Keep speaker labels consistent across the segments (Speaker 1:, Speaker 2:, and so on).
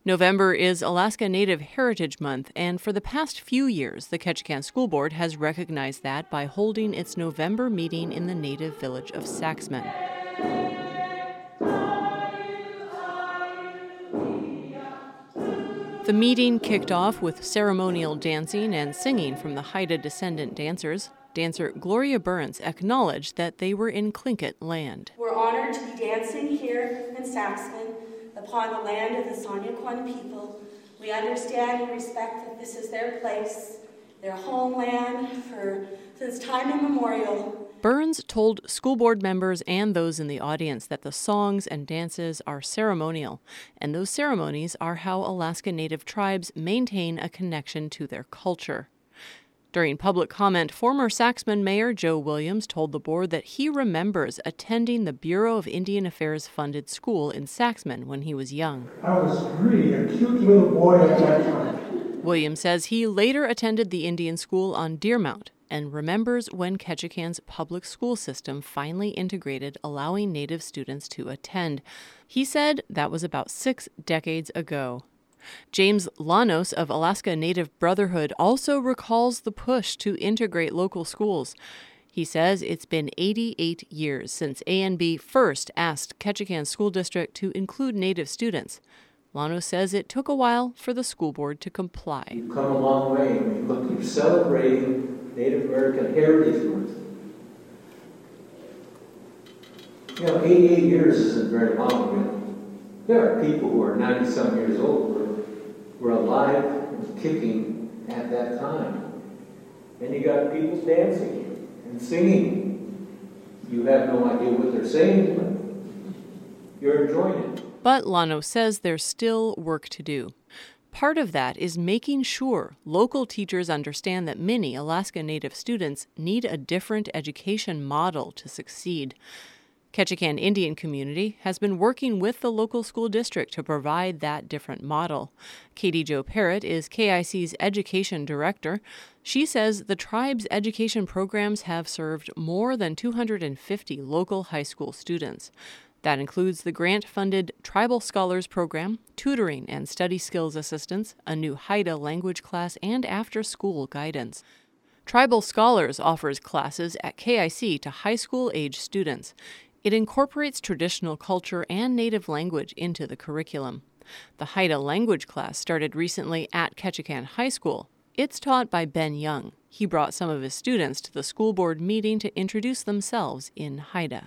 Speaker 1: November is Alaska Native Heritage Month, and for the past few years, the Ketchikan School Board has recognized that by holding its November meeting in the native village of Saxman. The meeting kicked off with ceremonial dancing and singing from the Haida descendant dancers. Dancer Gloria Burns acknowledged that they were in Tlingit land.
Speaker 2: We're honored to be dancing here in Saxman upon the land of the Sonya-Kwan people. We understand and respect that this is their place, their homeland since time immemorial.
Speaker 1: Burns told school board members and those in the audience that the songs and dances are ceremonial, and those ceremonies are how Alaska Native tribes maintain a connection to their culture. During public comment, former Saxman Mayor Joe Williams told the board that he remembers attending the Bureau of Indian Affairs funded school in Saxman when he was young.
Speaker 3: I was really a cute little boy at that time.
Speaker 1: Williams says he later attended the Indian school on Deermount and remembers when Ketchikan's public school system finally integrated allowing Native students to attend. He said that was about 6 decades ago. James Lanos of Alaska Native Brotherhood also recalls the push to integrate local schools. He says it's been 88 years since ANB first asked Ketchikan School District to include Native students. Lanos says it took a while for the school board to comply.
Speaker 4: You've come a long way. Look, you're celebrating Native American Heritage Month. 88 years isn't very long, really. There are people who are 90-some years old were alive and kicking at that time. And you got people dancing and singing. You have no idea what they're saying, but you're enjoying it.
Speaker 1: But Lano says there's still work to do. Part of that is making sure local teachers understand that many Alaska Native students need a different education model to succeed. Ketchikan Indian Community has been working with the local school district to provide that different model. Katie Jo Parrott is KIC's education director. She says the tribe's education programs have served more than 250 local high school students. That includes the grant-funded Tribal Scholars Program, tutoring and study skills assistance, a new Haida language class, and after-school guidance. Tribal Scholars offers classes at KIC to high school-age students. It incorporates traditional culture and native language into the curriculum. The Haida language class started recently at Ketchikan High School. It's taught by Ben Young. He brought some of his students to the school board meeting to introduce themselves in Haida.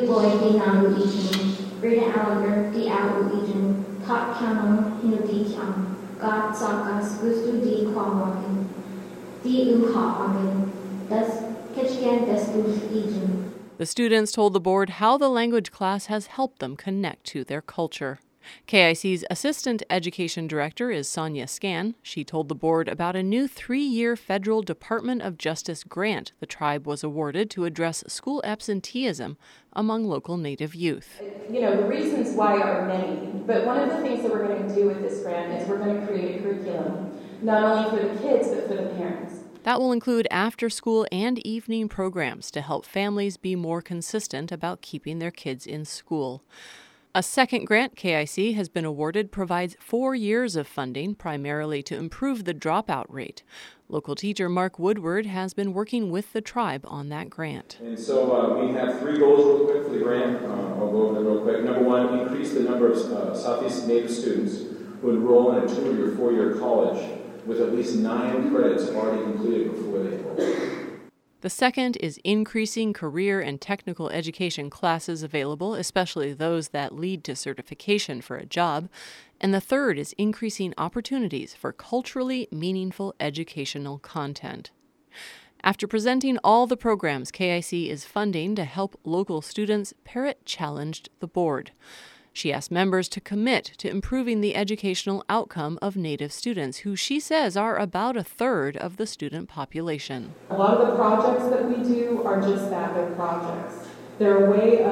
Speaker 1: The students told the board how the language class has helped them connect to their culture. KIC's Assistant Education Director is Sonia Scan. She told the board about a new 3-year federal Department of Justice grant the tribe was awarded to address school absenteeism among local Native youth.
Speaker 5: The reasons why are many, but one of the things that we're going to do with this grant is we're going to create a curriculum, not only for the kids, but for the parents.
Speaker 1: That will include after-school and evening programs to help families be more consistent about keeping their kids in school. A second grant KIC has been awarded provides 4 years of funding, primarily to improve the dropout rate. Local teacher Mark Woodward has been working with the tribe on that grant.
Speaker 6: And so we have 3 goals real quick for the grant. I'll go over them real quick. Number 1, increase the number of Southeast Native students who enroll in a 2- or 4-year college with at least 9 credits already completed before they enroll.
Speaker 1: The second is increasing career and technical education classes available, especially those that lead to certification for a job. And the third is increasing opportunities for culturally meaningful educational content. After presenting all the programs KIC is funding to help local students, Parrott challenged the board. She asked members to commit to improving the educational outcome of Native students, who she says are about 1/3 of the student population.
Speaker 5: A lot of the projects that we do are just that, they're projects. They're a way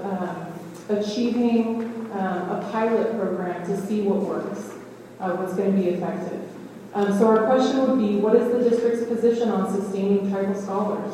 Speaker 5: of achieving a pilot program to see what works, what's going to be effective. So our question would be, what is the district's position on sustaining tribal scholars?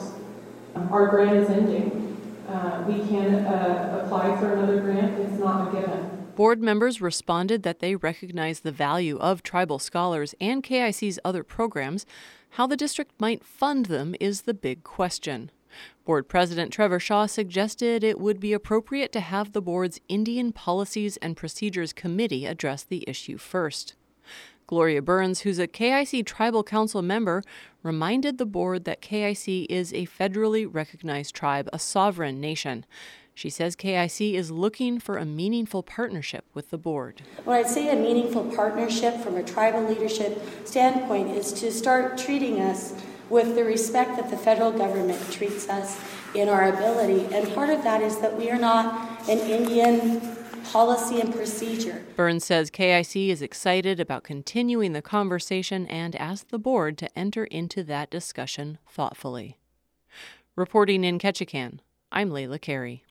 Speaker 5: Our grant is ending. We can apply for another grant. It's not a given.
Speaker 1: Board members responded that they recognize the value of tribal scholars and KIC's other programs. How the district might fund them is the big question. Board President Trevor Shaw suggested it would be appropriate to have the board's Indian Policies and Procedures Committee address the issue first. Gloria Burns, who's a KIC Tribal Council member, reminded the board that KIC is a federally recognized tribe, a sovereign nation. She says KIC is looking for a meaningful partnership with the board.
Speaker 2: When I'd say a meaningful partnership from a tribal leadership standpoint is to start treating us with the respect that the federal government treats us in our ability. And part of that is that we are not an Indian policy and procedure.
Speaker 1: Burns says KIC is excited about continuing the conversation and asked the board to enter into that discussion thoughtfully. Reporting in Ketchikan, I'm Layla Carey.